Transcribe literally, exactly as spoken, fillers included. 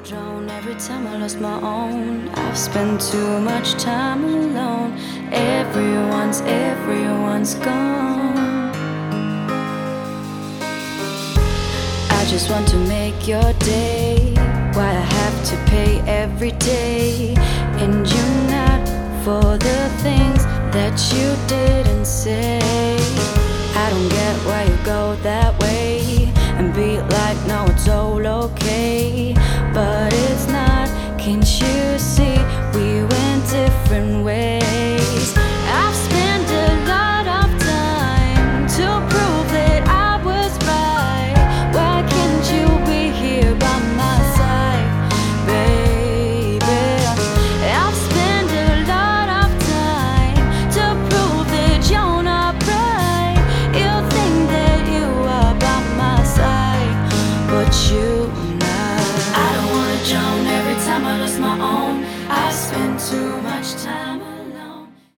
drone every time I lost my own. I've spent too much time alone. Everyone's, everyone's gone. I just want to make your day. Why I have to pay every day, and you're not for the things that you didn't say. I don't get why you go that way and be like, no, it's all okay, but it's not. Can't you see we went different ways?